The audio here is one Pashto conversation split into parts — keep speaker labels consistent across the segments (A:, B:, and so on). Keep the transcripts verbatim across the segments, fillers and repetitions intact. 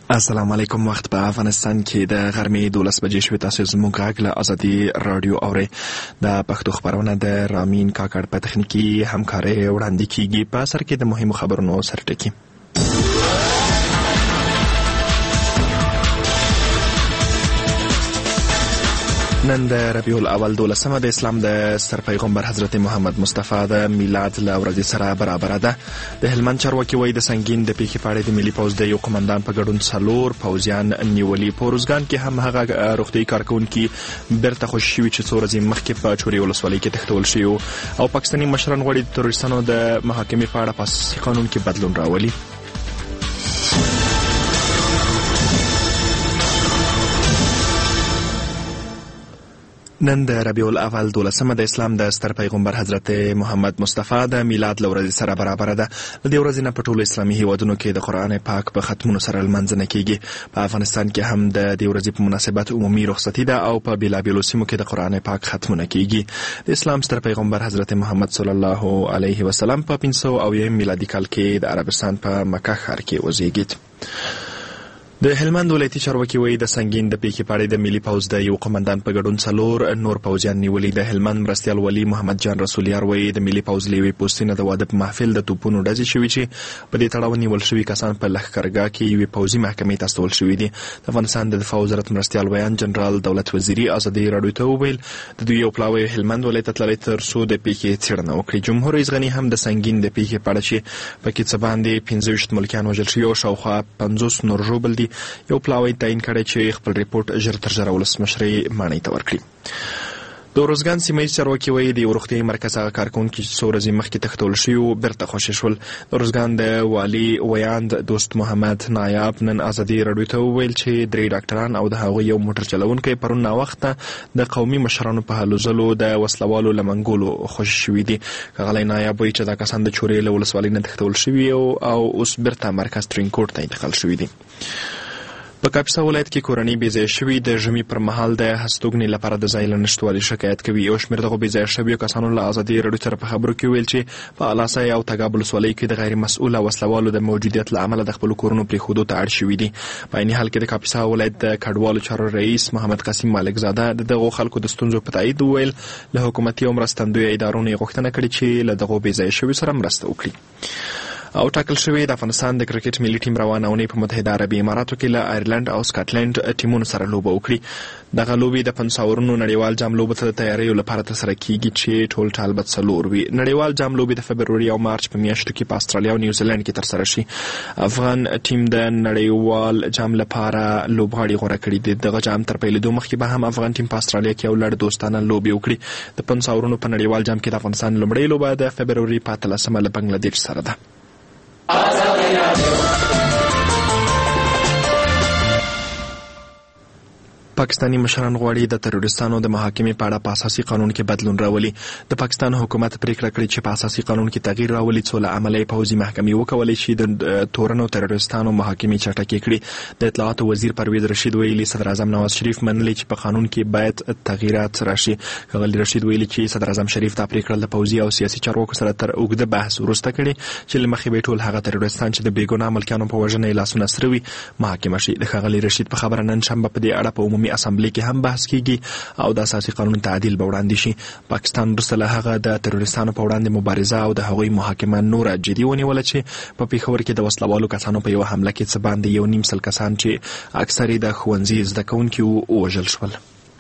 A: السلام علیکم. وخت په افغانستان کې د غرمې دولس بجې شوې. تاسو زموږ غږ له ازادي رادیو اورئ. د پښتو خبرونه د رامین کاکړ په تخنیکي همکارۍ وړاندې کیږي. په سر کې د مهمو خبرونو سرټکی. نن د ربیع الاول دولسمه د اسلام د ستر پیغمبر حضرت محمد مصطفی د میلاد له ورځې سره برابر ده. د هلمند چارواکي وایي د سنگین د پیښې په اړه د ملي پوځ د یو قمندان په ګډون څلور پوځیان نیولي. په روزګان کې هم هغه روغتیايي کارکونکي بیرته خوشي شوي چې څو ورځې مخکې په چورې ولسوالۍ کې تښتول شوي او پاکستاني مشران غواړي د تروریستانو د محاکمې په اړه په اساسي قانون کې بدلون راولي. نن د ربیع الاول دولسمه د اسلام د ستر پیغمبر حضرت محمد مصطفی د میلاد له ورځې سره برابر ده. د دې ورځې نه په ټولو اسلامي هیوادونو کې د قرآن پاک په ختمونو سره لمانځنه کیږي. په افغانستان کې هم د دې ورځې په مناسبت عمومي رخصتي ده او په بیلابیلو سیمو کې د قرآن پاک ختمونه کیږي. د اسلام ستر پیغمبر حضرت محمد صلی الله علیه وسلم په پنځه سوه اویایم میلادي کال کې د عربستان په مکه ښار کې وزیږید. د هلمند ولایتي چارواکي وایي د سنگین د پیښې په اړه د ملي پوځ د یو قمندان په ګډون څلور نور پوځیان نیولي. د هلمند مرستیال ولی محمد جان رسولیار وایي د ملي پوځ له یوې پوستې نه د واده په محفل د توپونو ډزې شوي چې په دې تړاو نیول شوي کسان په لښکرګاه کې یوې پوځي محکمې ته استول شوي دي. د افغانستان د دفاع وزارت مرستیال ویان جنرال دولت وزیري ازادي راډیو ته وویل د دوی یو پلاوی هلمند ولایت ته تللی تر څو د پیښې څېړنه وکړي. جمهور رئیس غني هم د سنگین د پیښې په اړه چې پکې څه باندې پنځه ویشت ملکیان وژل شوي او شاوخوا پنځوس نور ژوبل دي یو پلاوی تعین کړی چې خپل ریپورت ژر تر ژره ولسمشرۍ ماڼۍ ته ورکړي. د روزګان سیمه ییز چارواکي وایي د یو روغتیايي مرکز هغه کارکوونکي چې څو ورځې مخکې تښتول شوي بیرته خوشي شول. د روزګان د والي ویاند دوست محمد نایاب نن ازادي راډیو ته وویل چې درې ډاکټران او د هغوی یو موټر چلونکی پرون ناوخته د قومي مشرانو په هلو ځلو د وسلوالو له منګولو خوشي شوي دي. ښاغلی نایاب وایي چې دا کسان د چورې له ولسوالۍ نه تښتول شوي او اوس بیرته مرکز ترینکوټ ته انتقال شوي دي. په کاپیسا ولایت کې کورنۍ بېځایه شوي د ژمي پر مهال د هستوګنې لپاره د ځای له نشتوالي شکایت کوي. یو شمېر دغو بېځایه شویو کسانو له ازادي راډیو سره په خبرو کې ویل چې په الاسای او تګاب ولسوالیو کې د غیر مسؤله وسلوالو د موجودیت له امله د خپلو کورونو پرېښودو ته اړ شوي دي. په عیني حال کې د کاپیسا ولایت د کډوالو چارو رئیس محمد قاسم مالک زاده د دغو خلکو د ستونزو په تایید وویل له حکومتي او مرستندویه ادارو نه یې غوښتنه کړې چې له دغو بېځایه شویو سره مرسته وکړي. او ټاکل شوی د افغانستان د کرکټ ملي ټیم روانه اونۍ په متحده عربي اماراتو کې له آیرلند او سکاټلند ټیمونو سره لوبه وکړي. دغه لوبې د پنځاورونو نړیوال جام لوبو ته د تیاریو لپاره ترسره کیږي چې ټول ټال به څلور وي. نړیوال جام لوبې د فبروري او مارچ په میاشتو کې په استرالیا او نیوزیلند کې ترسره شي. افغان ټیم د نړیوال جام لپاره لوبغاړي غوره کړي دي. دغه جام تر پیلېدو مخکې به هم افغان ټیم په استرالیا کې یو لړ دوستانه لوبې وکړي. د پنځاورونو په نړیوال جام کې د افغانستان لومړۍ لوبه د فبروري په اتلسمه له بنګلادیش سره ده. پاکستاني مشران غواړي د تروریستانو د محاکمې په اړه په اساسي قانون کې بدلون راولي. د پاکستان حکومت پریکړه کړې چې په اساسي قانون کې تغییر راولي څو له امله یې پوځي محکمې وکولی شي د تورنو تروریستانو محاکمې چټکې کړي. د اطلاعاتو وزیر پرویز رشید ویلي صدر اعظم نواز شریف منلي چې په قانون کې باید تغییرات راشي. ښاغلي رشید ویلي چې صدر اعظم شریف دا پریکړه د پوځي او سیاسي چارواکو سره تر اوږده بحث وروسته کړې چې له مخې به ټول هغه تروریستان چې د بېګناه ملکیانو په وژنه یې لاسونه سره وي محاکمه شي. د ښاغلي رشید په خبره نن شنبه په دې اړه په عمومي اسامبلې کې هم بحث کیږي او د اساسي قانون تعدیل به وړاندې شي. پاکستان وروسته له هغه د تروریستانو په وړاندې مبارزه او د هغوی محاکمه نوره جدي ونیوله چې په پیښور کې د وسلوالو کسانو په یوه حمله کې څه باندې یو نیم سل کسان چې اکثر یې د ښوونځي زده کوونکي ووژل شول.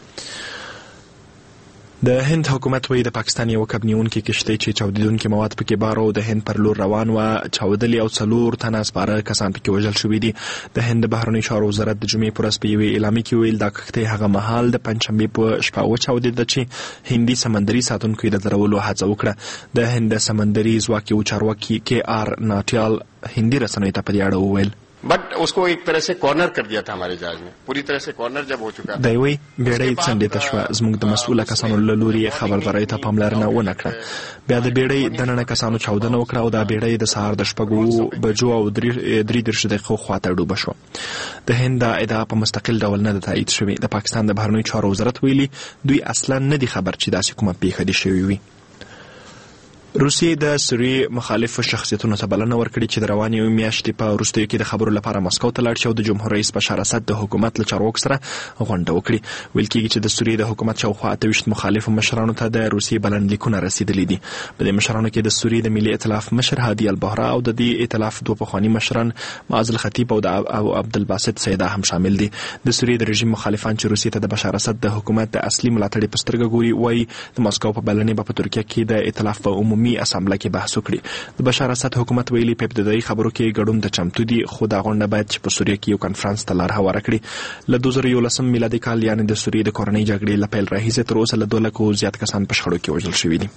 A: د هند حکومت وایي د پاکستان یو کب نیونکي کښتۍ چې چاودېدونکي مواد پکې بار او د هند پر لور روان وه چاودلې او څلور تنه سپاره کسان پکې وژل شوي دي. د هند د بهرنیو چارو وزارت د جمعې په ورځ په یوې اعلامیه کې ویل دا کښتۍ هغه مهال د پنجشنبې په شپه وچاودېده چې هندي سمندري ساتونکو یې د درولو هڅه وکړه. د هند سمندري ځواک یو چارواکي کې آر ناټیال هندي رسنیو ته په دې اړه وویل
B: बट उसको एक तरह से कॉर्नर कर दिया था हमारे जहाज में पूरी तरह से कॉर्नर जब हो चुका था.
A: دی وی بیړۍ څنډې ته شوه. زموږ د مسؤله کسانو له لوري خبرداری ته پاملرنه ونه کړه. بیا د بیړۍ دننه کسانو چاودنه وکړه او دا بیړۍ د سهار د شپږو بجو او درې دېرش دقیقو خواته ډوبه شوه. د هند دا ادعا په مستقل ډول نه ده تایید شوې. د پاکستان د بهرنیو چارو وزارت ویلي دوی اصلا نه دي خبر چې داسې کومه پیښه دې شوې وي. روسیې د سوریې مخالف شخصیتونو ته بلنه ورکړې چې د روانې میاشتې په وروستیو کې د خبرو لپاره مسکو ته لاړ شي او د جمهور رئیس بشار اسد د حکومت له چارواکو سره غونډه وکړي. ویل کېږي چې د سوریې د حکومت شاوخوا اته ویشت مخالفو مشرانو ته د روسیې بلنلیکونه رسیدلي دي. په دې مشرانو کې د سوریې د ملي ائتلاف مشر هادي البهرا او د دې ائتلاف دوه پخواني مشران معاذ الخطیب او د او عبدالباسط سیدا هم شامل دي. د سوریې د رژیم مخالفان چې روسیې ته د بشار اسد د حکومت د اصلي ملاتړي په سترګه ګوري وایي د مسکو په بلنې به په ترکیه کې د ائتلاف په عمومي اسامبله کې بحث وکړي. د بشار اسد حکومت ویلي په ابتدایي خبرو کې ګډون ته چمتو دي، خو دا غونډه باید چې په سوریه کې یو کنفرانس ته لار هواره کړي. له دوه زره یولسم میلادي کال یعنې د سوریې د کورنۍ جګړې له پیل راهیسې تر اوسه له دوه لکو زیات کسان په شخړو کې وژل شوي دي.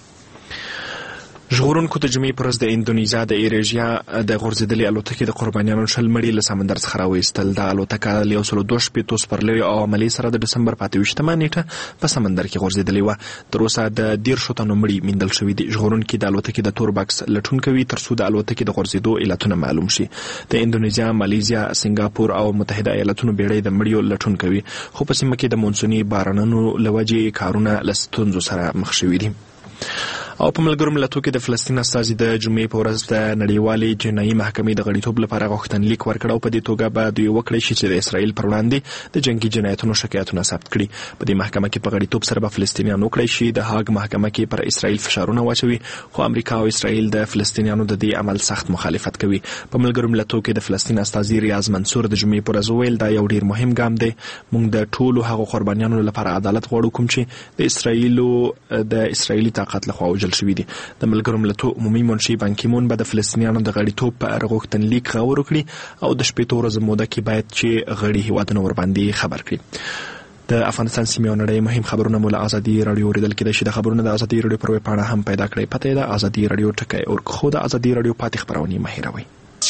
A: ژغورونکو د جمعې په ورځ د اندونیزیا د ایریژیا د غورځېدلې الوتکې د قربانیانو شل مړي له سمندر څخه راوایستل. دا الوتکه له یو سلو دوه شپېتو سپرلیو او عملې سره د ډسمبر په اته ویشتمه نیټه په سمندر کې غورځېدلې وه. تر اوسه د دیرشو تنو مړي موندل شوي دي. ژغورونکي د الوتکې د تور بکس لټون کوي تر څو د الوتکې د غورځېدو علتونه معلوم شي. د اندونیزیا، مالیزیا، سنګاپور او متحده ایالاتونو بیړۍ د مړیو لټون کوي، خو په سیمه کې د مونسوني بارانونو له وجې کارونه له ستونزو سره مخ شوي دي. او په ملګرو ملتونو کې د فلسطین استازي د جمعې په ورځ د نړیوالې جنایي محکمې د غړیتوب لپاره غوښتنلیک ورکړ او په دې توګه به دوی وکړی شي چې د اسرائیل پر وړاندې د جنگي جنایتونو شکایتونه ثبت کړي. په دې محکمه کې په غړیتوب سره به فلسطینیان وکړی شي د هاګ محکمه کې پر اسرائیل فشارونه واچوي، خو امریکا او اسرائیل د فلسطینیانو د دې عمل سخت مخالفت کوي. په ملګرو ملتونو کې د فلسطین استازي ریاض منصور د جمعې په ورځ وویل دا یو ډیر مهم ګام دی. موږ د ټولو هغو قربانیانو لپاره عدالت غواړو کوم چې د اسرائیلو د اسرائیلي طاقت لخوا وژل شوي دي. د ملګرو ملتونو عمومي منشي بانکیمون به د فلسطینیانو د غړیتوب په اړه غوښتنلیک غور وکړي او د شپېتو ورځو موده کې باید چې غړي هیوادونه ورباندې خبر کړي. د افغانستان سیمې او نړۍ مهم خبرونه مو له ازادي راډیو اوریدل کېدای شي. د خبرونو د ازادي راډیو پر ویبپاڼه هم پیدا کړئ. پته یې ده ازادي راډیو ټکی اور خو د ازادي راډیو پاتې خبرونه مه هېروئ.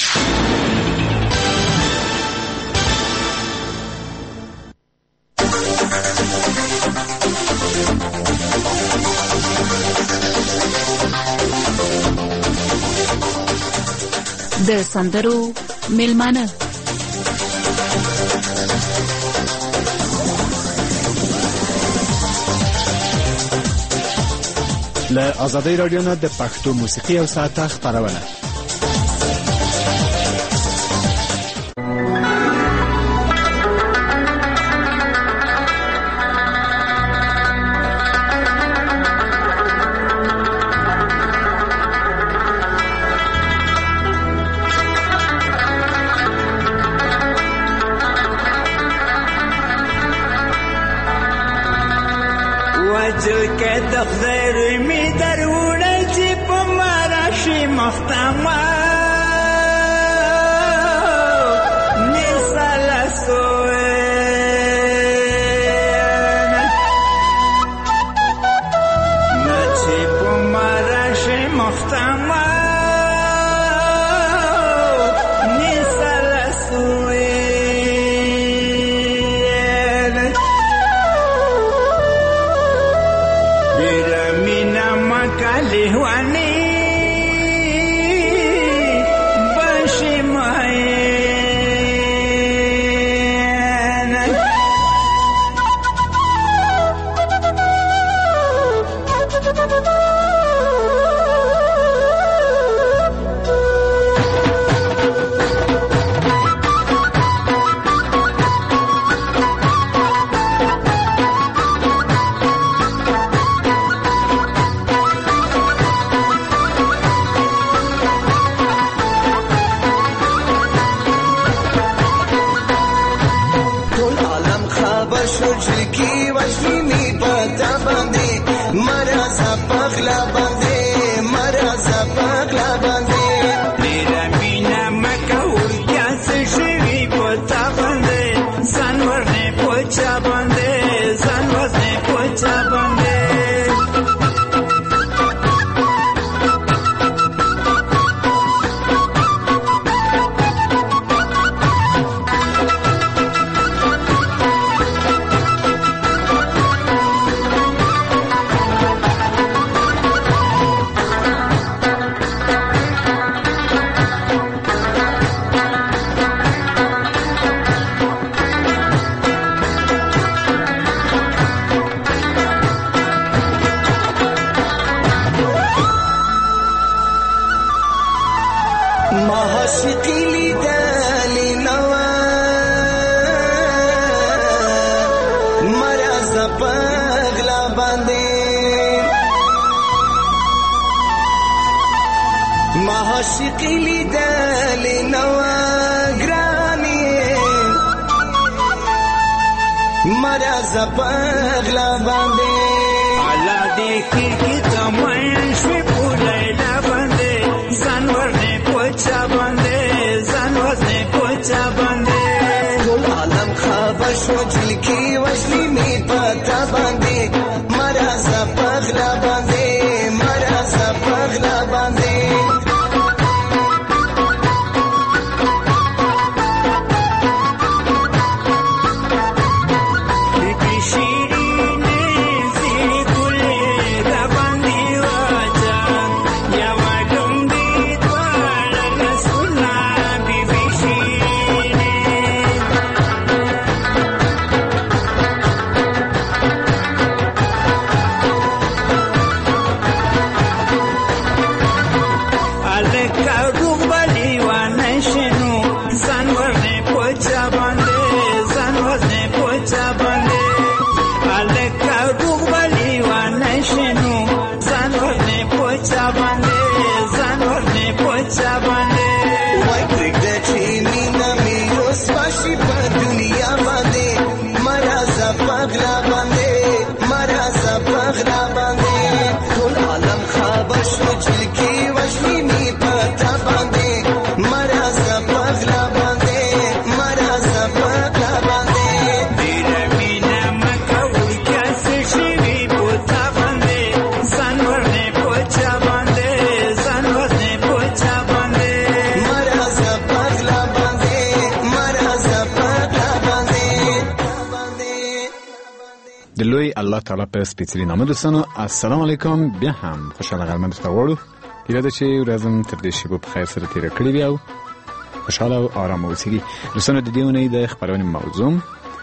C: د سندرو میلمانه
D: له ازادي راډیو نه د پښتو موسیقي او ساعته خبرونه.
E: باقی دل نوگرانی مرز پغلا بانده علا دیکھی کی تمن شوی پولیلا بانده زنور نه پوچا بانده زنور نه پوچا بانده کل عالم خوابش و جلکی وشلی می پتا بانده مرز پغلا بانده مرز پغلا بانده
D: دلوی الله تعالی په سپیڅلي نامه دوستانو السلام علیکم. بیا هم خوشاله غرمه درته غواړو. ایراده چې ورځم تر دې شیبو په خیر سره تېره کړې وي او خوشاله او ارامه اوسېږي. دوستانو د دې اونۍ د خپرونې موضوع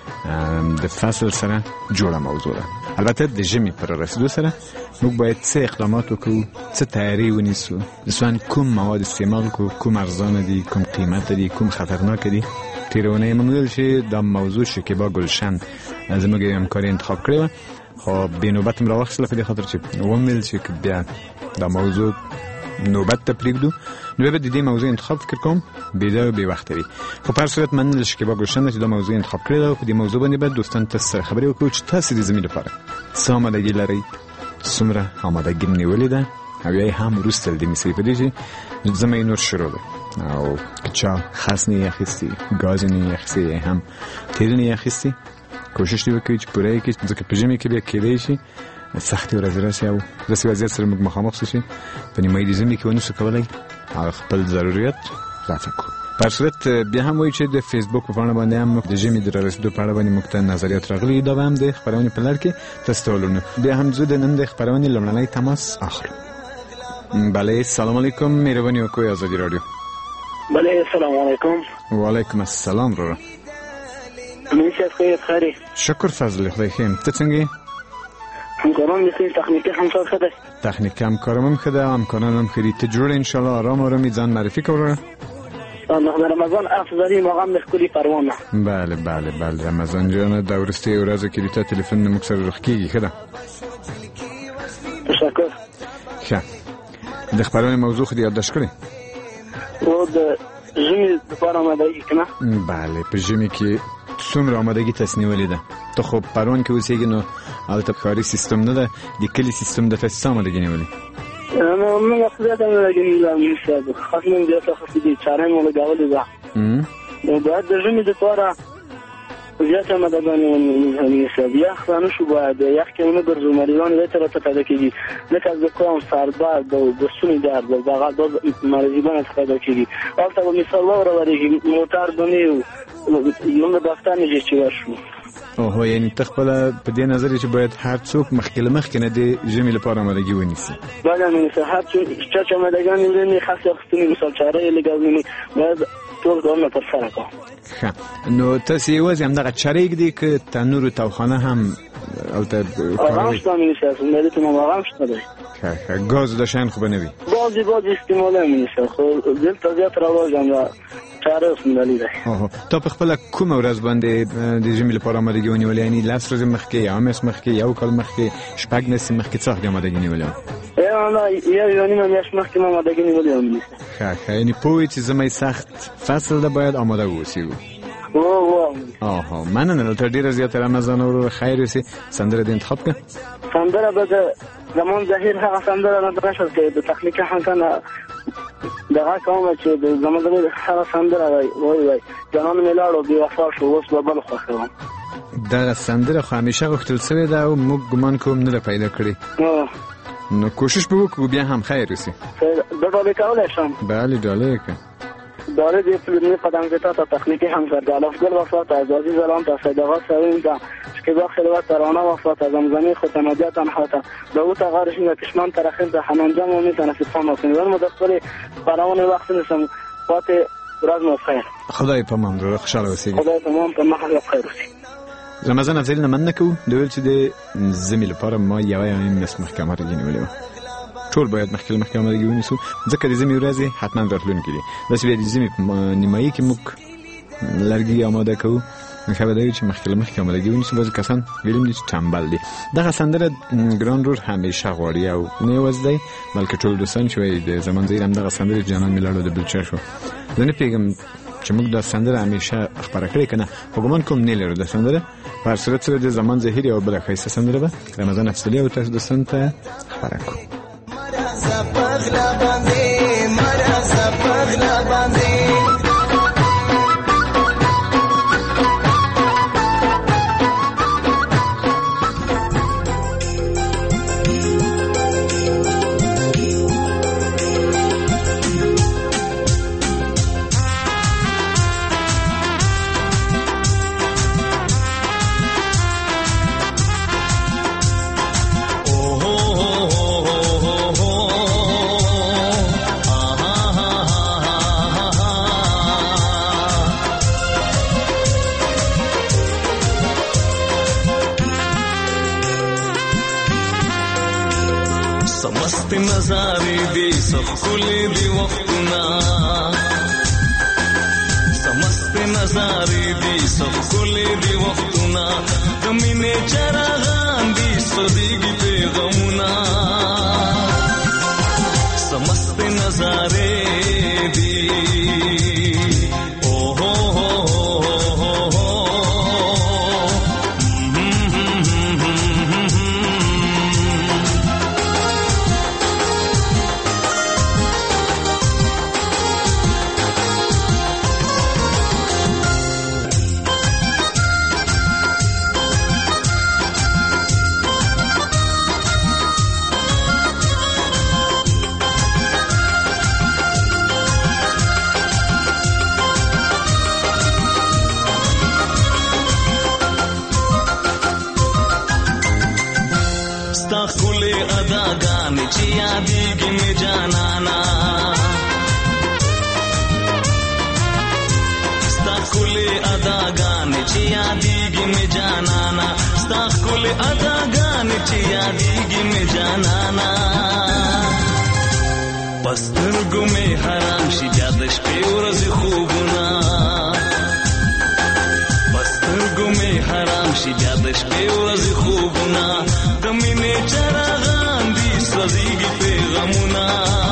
D: د فصل سره جوړه موضوع ده. البته د ژمي پر رسیدو سره موږ باید څه اقدامات وکړو، څه تیاری ونیسو، مثلا کوم مواد استعمال کو، کوم ارزانه دي، کوم قیمت دي، کوم خطرناک دي. تیرونه من ویل چې دا موضوع شکیبا گلشن زموږ همکاري انتخاب کړې وه، خو بې نوبت م راواخیستله په دې خاطر چې ومویل چې بیا دا موضوع نوبت ته پرېږدو، نو بیا به د دې موضوع انتخاب فکر کوم بېده او بې وخته وي. خو په هر صورت مننه له شکیبا گلشن ده چې دا موضوع انتخاب کړې ده او په دې موضوع باندې باید دوستانو ته سره خبرې وکړو چې تاسې د زمي لپاره څه آمادګي لرئ، څومره آمادګي م نیولې ده او یا هم وروسته له دې مسلې په دې چې زمی نور شروع ده او که چا خس نه یې اخیستي، ګاز نه یې اخیستي، یا هم تیل نه یې اخیستي، کوشش دې وکړئ چې پوره یې کړئ، ځکه په ژمي کې بیا کیدای شي سختې ورځې راشي او داسې وضعیت سره موږ مخامخ شو په نیمایي د ژمي کې ونشو کولی هغه خپل ضرورت رفع کړو. په هر صورت بیا هم وایي چې د فیسبوک په پاڼه باندې هم د ژمي د رارسېدو په اړه باندې موږ ته نظریات راغلي. دا به هم د خپرونې په لړ کې تاسو ته ولرو. بیا هم زه د نن د خپرونې لومړنی تماس اخلو. بله سلام علیکم، مهرباني وکړئ ازادي راډیو.
F: بله السلام علیکم.
D: وعلیکم السلام رورا.
F: منشأ خیر خیری.
D: شکر فضل خدای خیم. ته څنګه؟
F: همکاران میخوایی تکنیکی همکار خده؟
D: تکنیکی همکارم هم خده، همکاران هم خیلی تجربه انشالله آرام آرامی زن معرفی کنه.
F: در رمضان افضلی مقام مخکولی پروانه.
D: بله بله بله رمضان جان دورسته اورازه که دیتا تلفن مکسر رخکیگی خده.
F: تشکر.
D: خب د خبرونه موضوع خو یادداشت کړئ.
F: او د ژمي لپاره آمادګي کنه؟
D: بله په ژمي کې څومره آمادګي تاسو نیولې ده؟ ته خو پروان کې اوسېږي نو هلته ښاري سیستم نه ده، د کلي سیستم ده، تاسو څه آمادګي نیولې؟
F: نو موږ خو زیاته آمادګي نیولې ده، خاص موږ زیاته خو دې چارې مو لګولې ده. نو باید د ژمي لپاره زیاته آمادګي نیولې ده. یخ نه شو باید یخ کې نه ګرځو مریضان یې تر ته پیدا کېږي، لکه زکام، سردرد او د ستوني درد او دغه د مریضان ته پیدا کېږي. البته به مثال ورورېږي موټر باندې یو نه ډاکټر نه چې ورشو.
D: اوه یعنی ته خپل په دې نظر چې باید هر څوک مخکې له مخکې نه د ژمي لپاره آمادګي ونیسي.
F: بله نو هر څوک چې آمادګي ونیسي خاص اخیستنې مثال چارې لګولې باید ټول کارونه ترسره کړو.
D: ښه نو تاسې یوازې همدغه چارې ږدئ که تنور و توخانه هم هلته
F: آرام شته مې نشي مې ته مو آرام شته دی.
D: ښه ښه ګاز دا شیان خو به نه وي؟
F: ګاز بعضی بعضی استعمال میشه خو دل طبیعت راوځم دا چاره اوس ملي ده.
D: اوه ته په خپل کوم ورځ باندې د ژمي لپاره آمادګي ونیولې؟ یعنی لاس ورځې مخکې یا مېس مخکې یو کال مخکې شپږ میاشتې مخکې څه آمادګي نیولې؟
F: یا نه یا یو نیمه میاشت مخکې ما آمادګي نیولې وم.
D: ښه ښه یعنی پوهې چې زمۍ سخت فصل ده باید آماده واوسو.
F: او او
D: آها مننه تر ډیره زیاته رمضان ورو خیر وسی. سندره د انتخاب که
F: سندره به زمان ظاهر هغه سندره نه درشل کې د تخنیک هم کنه دغه کومه چې د زمان ظاهر هغه سندره وای وای وای جنان ملاړو بي وفا شو اوس به بل خوښوم.
D: دا سندره خو همیشه غوښتل شوې ده او موږ ګمان کوم نه پیدا کړې. نو کوشش به وکړو بیا هم خیر وسی.
F: دا ډالې کولای شم؟
D: بله ډالې که
F: داره دی فیلمی قدم زتا تا تخنیکی هم کرده الافگل وفات از عزیز الان تا صدقات سویم تا شکیبا خلوت ترانه وفات از زمزمی ختمدیت انحاتا داوت غارشین و کشمان ترخیم تا حنانجم و میتن سفان ناسیم ون مدخلی برامون وقت نیستم فات راز مفخیر
D: خدای پامان رو خوشحال وسیگی.
F: خدای پامان پا محل بخیر وسی.
D: رمضان افضل نمن نکو دویل چې د زمي لپاره ما یوه یوه مس محکمه را جنولې وه. ټول باید مخکې محکمه را ونیسو ځکه د زمي ورځې حتما راتلونکي دي. داسې بیا د زمي په نیمایي کې موږ لرګي آماده کوو. ښه به دا وي چې مخکې له مخکې آمادګي ونیسو. بعضې کسان ویلي دي چې ټمبل دي. دغه سندره ګران رور همیشه غواړي او نه یوازې دی بلکې ټول دوستان چې وایي د زمان ظهیر همدغه سندرې جانان مې لاړو د بلچه شو. زه نه پوهېږم چې موږ دا سندره همیشه خپره کړې که نه خو ګمان کوم نه لرو دا سندره. په هر صورت سره د زمان ظهیر یوه بله ښایسته سندره به رمضان افضلي او تاسو دوستانو ته خپره کړو.
G: नजारे दे सब खुले दे वक्तना समस्त नजारे दे सब खुले दे वक्तना कमीने चरागान दी सदीगी पैगमुना समस्त नजारे दे ओ हो हो हो हो यादीगी में जानाना स्ताकुले अदा गाने ची यादीगी में जानाना स्ताकुले अदा गाने ची यादीगी में जानाना पस्तरगु में हराम शी जादश पे उरज खूबना पस्तरगु में हराम शी जादश पे उरज खूबना कमीने चरागान दी सजीगी पैगमुना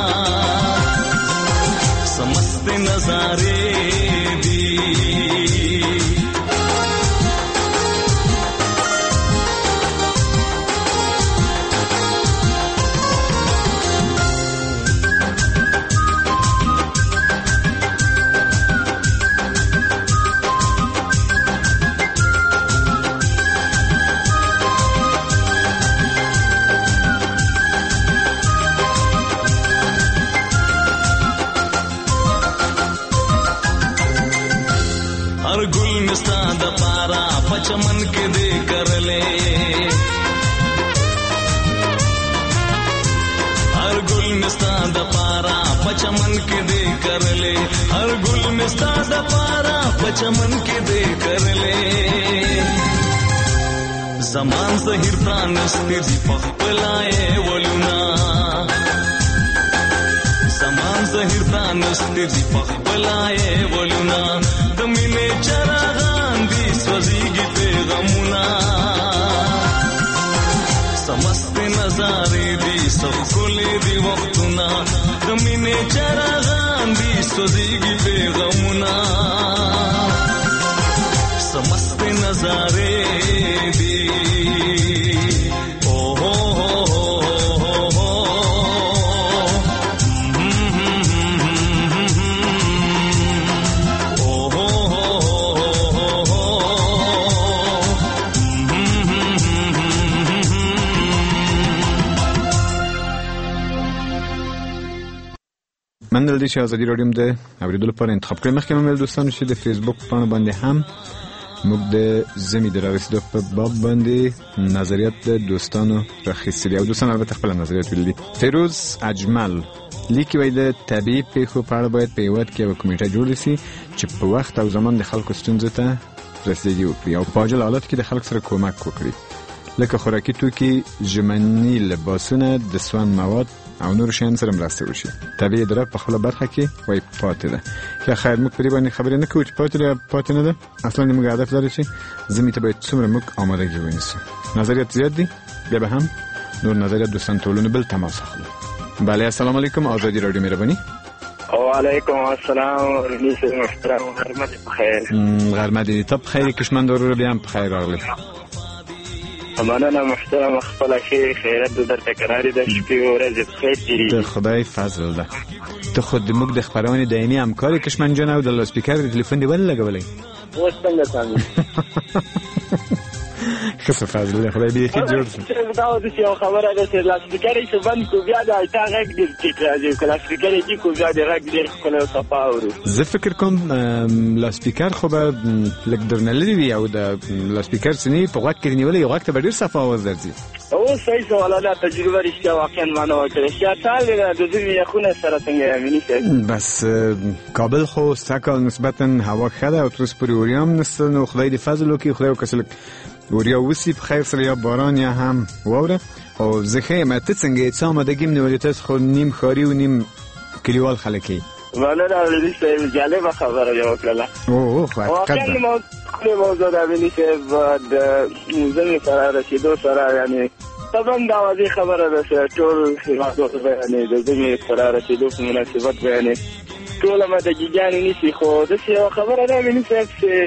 G: समस्त नजारे दी चमन के दे कर ले हर गुल मिस्ता दपारा पचमन के दे कर ले हर गुल मिस्ता दपारा पचमन के दे कर ले जमान ज़हीर प्राणस्ती दी पखपलाए वलुना سحر دانستې دي په خپلای ولونه د مینې چراغان دي سوځيږي پیغامونه سمست نظارې دي سخولې دي وختونه د مینې چراغان دي سوځيږي پیغامونه سمست نظارې دي او هو
D: من دلته چې ازادي راډیو د اوریدلو لپاره انتخاب کړم. مخکې مې دوستانو چې د فیسبوک پاڼه باندې هم موږ د زمي د رارسیدو په باب باندې نظریات د دوستانو راخیستلي او دوستان البته خپل نظریات ویلي. فیروز اجمل لیکي وایي د طبیعي پیښو په اړه باید په هېواد کې یوه کمیټه جوړه شي چې په وخت او زمان د خلکو ستونزو ته رسیدګي وکړي او په عاجل حالت کې د خلکو سره کومک وکړي، لکه خوراکي توکي، ژمني لباسونه، د سون مواد او نور شیان سره مرسته وشي. طبیعي درک په خپله برخه کې وایي پاتې ده. که خیر موږ په دې باندې خبرې نه کوو چې پاتې ده پاتې نه ده، اصلا موږ هدف لرو چې زمي ته باید څومره موږ آمادګي ونیسو. نظریات زیات دي، بیا به هم نور نظریات دوستان ټولونه بل تماس اخلو. بله السلام علیکم، آزادی رادیو مهربانی.
F: وعلیکم السلام رئیس محترم، غرمه بخیر.
D: غرمه دې ته بخیر، کشمند ورور بیا هم بخیر راغلی.
F: مننه محترم، خپل خیر خیرت در تکراری د شپې او ورځې بخیر تیری.
D: د خدای فضل ده. ته خود موږ د خبرونې دایمي همکار کشمن جان او د لاسپیکر د ټلیفون دی ول لګولې.
F: اوس څنګه تاسو؟
D: خصه فضل ده، خدای دې خیر جوړ.
F: دا د یو خبره ده چې لاسپیکر یې بند کو بیا د ایتا غږ دې ټیک راځي، کله لاسپیکر یې کو بیا د غږ دې خپل صفه اورو.
D: زه فکر کوم لاسپیکر خو به لګ درنلې وي او د لاسپیکر سني په وخت کې نیولې یو وخت به ډیر صفه आवाज درځي.
F: او صحیح سوال ده، تجربه رښتیا واقعا مانه وکړه. یا تعالی د دې خونه سره څنګه یمني
D: بس کابل خو سکه نسبتا هوا خده او ترس پوری اوریام نسته، نو خدای دې فضل وکړي، خدای وکړي وریا وسی په خیر سره یا باران یا هم واوره. او زخه مته څنګه څه آمادګیم نیولې تاسو خو نیم خاري و نیم کلیوال خلکی.
F: والا دا دې جالبه خبره یو کړله.
D: او خو
F: واقعا مو خپل موضوع دا ویلي چې د زمي سره رسیدو سره یعنی طبعا دا واضح خبره ده چې ټول هیوادو یعنی د زمي سره رسیدو په مناسبت یعنی ټول مدګیان نشي، خو د څه خبره ده ویلي چې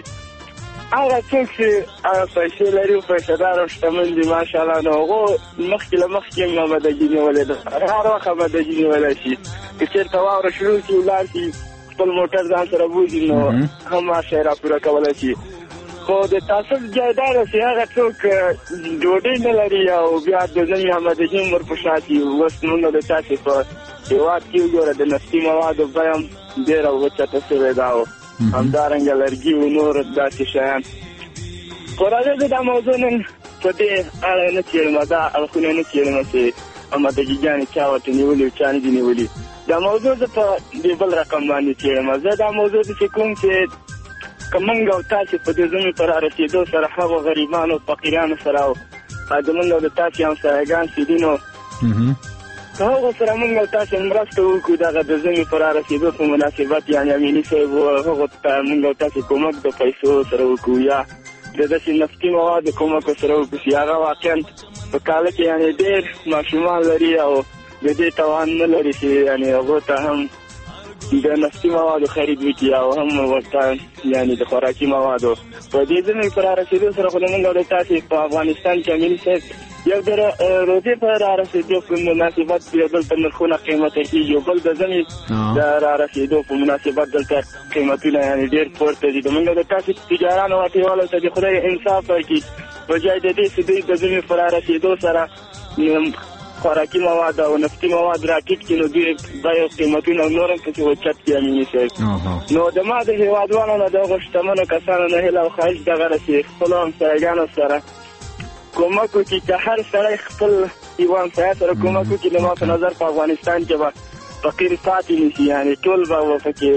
F: هغه څوک چې پیسې لري او پیسه‌دار او شتمن دي ماشاءالله، نو هغه مخکې له مخکې آمادګي نیولې ده، هر وخت آمادګي نیولی شي. که چېرته واوره شروع شي ولاړ شي خپل موټر ځان سره بوځي نو هم هر شی راپوره کولی شي. خو د تعصب ځای دا ده چې هغه څوک ډوډۍ نه لري او بیا د ځینې آمادګي هم ورپشا شي. اوس مونږ د تاسې په هېواد کې وګوره د نفتي موادو بیه هم ډېره وچته شوې ده او همدارنګه لرګي او نور داسې شیان. خو راځه زه دا موضوع نن په دې اړه نه څېړم، دا اړخونه نه څېړم چې آمادګیګانې چا ورته نیولي او چا نه دي نیولي. دا موضوع زه په دې بل رقم باندې څېړم. زه دا موضوع داسې کوم چې که موږ او تاسې په دې زمي په رارسېدو سره هغو غریبانو فقیرانو سره او د موږ او د تاسې همسایګان چې دي نو که هغو سره موږ او تاسې مرسته وکړو دغه د زمي په رارسېدو په مناسبت یعنې امیني صاحب هغو ته موږ او تاسې کومک د پیسو سره وکړو یا د داسې نفتي موادو کومک سره وکړو چې هغه واقعا په کاله کې یعنې ډېر ماشومان لري او د دې توان نه لري چې یعنې هغو ته هم د نفتي موادو خرید وکړي او هم ورته یعنې د خوراکي موادو په دې زمي په رارسېدو سره خو د موږ او د تاسې په افغانستان کې امیني صاحب یو د روزې په رارسېدو په مناسبت یو دلته نرخونه قیمته کېږي، یو بل د زمي د رارسېدو په مناسبت دلته قیمتونه یعنې ډېر پورته دي. د موږ د تاسې تجارانو واټیوالو ته د خدای انصاف ورکړي، په ځای د دې چې دوی د زمي په رارسېدو سره خوراکي مواد او نفتي مواد راټیټ کړي، نو دوی بیې قیمتونه نور هم پسې اوچت کړي امیني صاحب. نو د ما د هېوادوالو نه د هغو شتمنو کسانو نه هیله او خواهش دغه ده چې خپلو همسایګانو سره کومک وکړي، چې هر سړی خپل یوه همسایه سره کومک وکړي. د ما په نظر په افغانستان کې به فقیر پاتې نه شي، یعنې ټول به پکې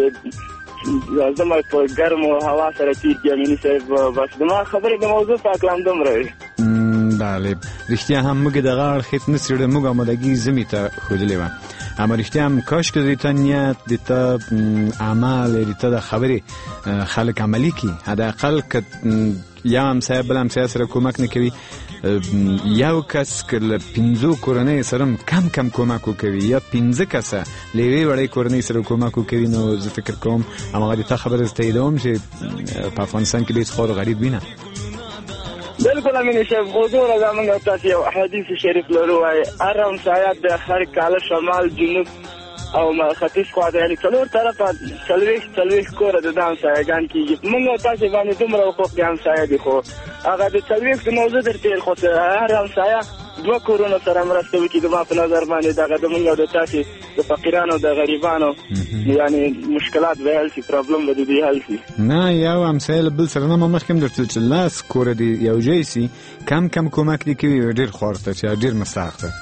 F: زما په ګرمو هوا سره تېر کړي امیني صاحب. بس د ما خبرې د موضوع په هکله همدومره وي. بله
D: رښتیا هم موږ دغه اړخ هېڅ نه څېړو، موږ آمادګي زمي ته ښودلې وه. اما رښتیا هم کاش که د تا نیت د تا عمل د تا د خبرې خلک عملي کړي. حداقل که یو همسایه بل همسایه سره کومک نه کوي، یو کس که له پنځو کورنۍ سره کم کم کومک وکوي یا پنځه کسه له یوې وړې کورنۍ سره کومک وکوي، نو زه فکر کوم هماغه د تا خبره زه تاییدوم چې په افغانستان کې ډېر خوار و غریب وینه.
F: بالکل امین صاحب، موضوع را زمونږ تاسو یو حدیث شریف لرو وایي هر همسایه د هر کاله شمال جنوب او ختیځ خوا د یعنې څلور طرفه څلوېښت څلوېښت کوره د ده همسایهګان کېږي. موږ او تاسې باندې دومره حقوق د همسایه دي، خو هغه د څلوېښتو موضوع در تېر خو هر همسایه دوه کورونو سره مرسته وکړي. زما په نظر باندې دغه د موږ او د تاسې د فقیرانو د غریبانو یعنې مشکلات به حل شي، پرابلم به د دوی حل شي.
D: نه یو همسایه له بل سره نه، ما مخکې هم درته چې لس کوره دي یو ځای سي، کم کم کومک دې کوي، ډېر خوار ته چې ډېر مستحق ده.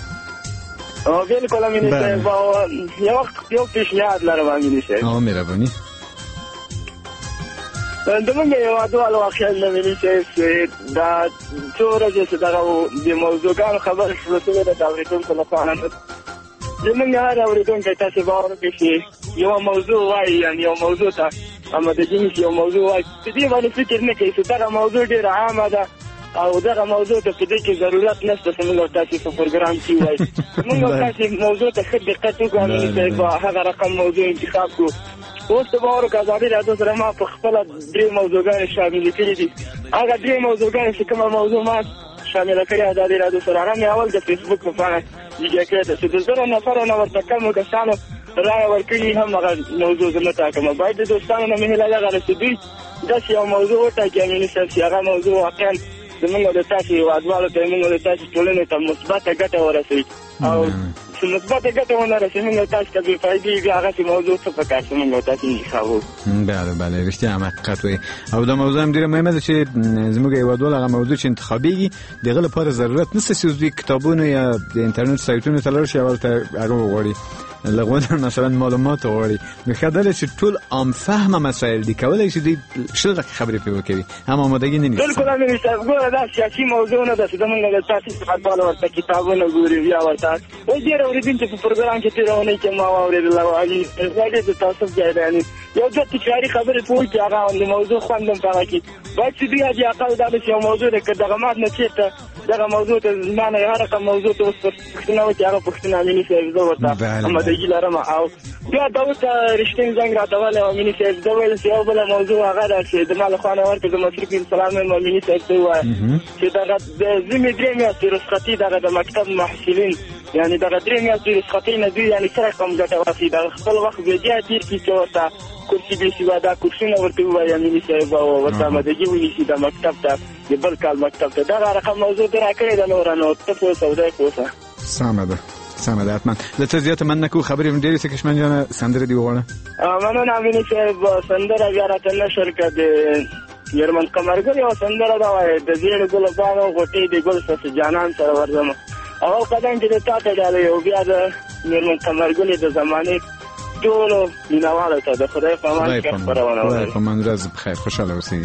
F: بالکل امین صاحب، یو یو پیشنهاد لرم امین صاحب.
D: او مهرباني
F: زمونږ هېوادوالو واقعا د امین صاحب دا څو ورځې چې دغه د موضوعګانو خبرې شروع شوې ده د اورېدونکو لخوا، زمونږ هر اورېدونکی تاسې باور وکړئ چې یوه موضوع وایي، یعنې یو موضوع ته آمادګي نیسي، یو موضوع وایي، په دې باندې فکر نه کوي چې دغه موضوع ډېره عامه ده او دغه موضوع ته په دې کې ضرورت نشته چې موږ او تاسې په پروګرام کې وایي. موږ او تاسې موضوع ته ښه دقت وکړو، امین صاحب هغه رقم موضوع انتخاب کړو. اوس ته باور وکړه ازادي راډیو سره ما په خپله درې موضوعګانې شاملې کړي دي. هغه درې موضوعګانې چې کومه موضوع ما شامله کړې ازادي راډیو سره، هغه مې اول د فیسبوک په پاڼه جګه کړې ده چې د زرو نفرو نه ورته کمو کسانو رایه ورکړي هم هغه موضوع زه نه ټاکم. باید د دوستانو نه مې هیله دغه ده چې دوی داسې یو موضوع وټاکي امین صاحب چې هغه موضوع واقعا زمونږ د تاسې هېوادوالو ته، زمونږ د تاسې ټولنې ته مثبته ګټه ورسوي، او چې مثبته ګټه ونه رسوي موږ تاسې ته بې فایدې وي، هغسې موضوع څه پکار چې موږ تاسې انتخابو.
D: بله بله رښتیا هم حقیقت وایي، او دا موضوع هم ډېره مهمه ده چې زموږ هېوادوال هغه موضوع چې انتخابېږي د هغه لپاره ضرورت نشته چې دوی کتابونو یا د انټرنټ سایټونو ته لاړ شي او ورته هغه وغواړي، لغونه مثلا معلومات وغواړي. نو ښه ده چې ټول عام فهمه مسایل دي، کولی شي دوی شل دقیقې خبرې پرې وکوي، هم آمادګي نه نیسي.
F: بالکل امین صاحب، ګوره دا سیاسي موضوع نه ده چې زمونږ د تاسې هېوادوالو ورته کتابونه ګوري بیا ورته اوس ډېر اورېدونکي په پروګرام کې تېره اونۍ کې ما واورېدله امین صاحب ډېر د تعصب ځای دی، یعنې یو دوه تکراري خبرې په وکړي هغه د موضوع خوند هم په هغه کې باید چې دوی حاجي اقل دا داسې یو موضوع ده که دغه مات نه چېرته دغه موضوع ته زما نه هر رقم موضوع ته اوس پوښتنه وکړي هغه پوښتنه امین صاحب زه ورته آمادګي لرم. او بیا دا اوس رښتینی زنګ راته ولی امین صاحب ده ویل چې یو بله موضوع هغه ده چې د ما له خوا نه ورکړه د مصرف انسلام یم امین صاحب ته ووایه چې دغه د ځینې درې میاشتې رخصتي دغه د مکتب محصلین یعنې دغه درې میاشتې رخصتۍ نه دوی یعنې څه رقم ګټه واخلي، دغه خپل وخت بې ځایه تېر کړي چې ورته کورسي بې سواده کورسونه ورته ووایي امین صاحب او ورته آمادګي ونیسي د مکتب ته د بل کال مکتب ته. دغه رقم موضوع ده را کړې ده نوره، نو ته پوه اوسه او دی پوه اوسه.
D: سمه ده سمه ده حتما. له څه زیاته مننه کوو، خبرې هم ډېرې څه کشمن جانه سندره دې وغواړه.
F: مننه امین صاحب، سندره بیا راته نشر کړه د میرمن قمرګل یوه سندره ده وایي د زیړو ګلو پاڼو غوټۍ د ګل سس جانان سره ورځمه. اول قدم چې د تا ته ډالۍ او بیا د میرمن قمرګلې د زمانې ټولو مینهوالو ته د خدای په امان کې خپرونه
D: خدای په امان ورځ بخیر خوشحاله اوسئ.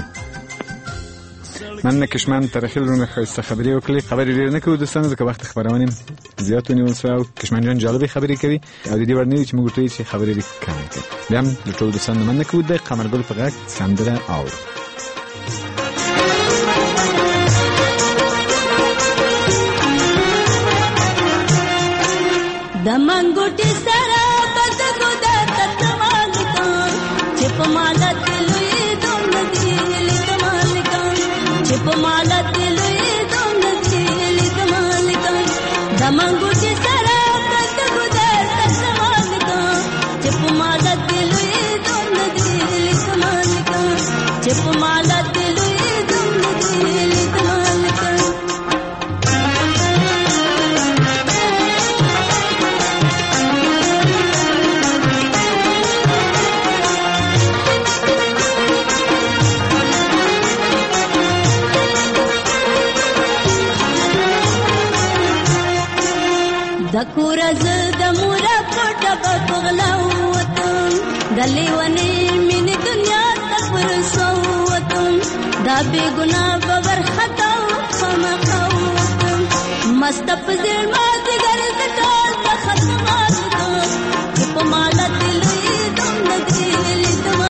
D: مننه کشمن تاریخي لرونه ښایسته خبرې وکړې. خبرې ډېرې نه کوو دوستانو ځکه وخت خپرونې زیات ونیول شوی او کشمن جان جالبې خبرې کوي او د دې وړ نه وي چې موږ ورته وایو چې خبرې دې کمې کړي. بیا هم له ټولو دوستانو مننه کوو. د قمرګل په غږ سندره اورو.
H: د منګوټي سره بدګو د تتمال کان چې په مالت لوی دوم دی لکمال کان چې په مالت لوی دوم دی لکمال کان د منګوټي سره بدګو د تتمال کان چې په مالت لوی دوم دی لکمال کان چې په مالت لوی دوم دی لکمال کان. د کورز د مور پټه بغلا وطن د لیونی مين دنیا تفر سو وطن دا بے گناه باور خطا خمخ وطن مست پزړ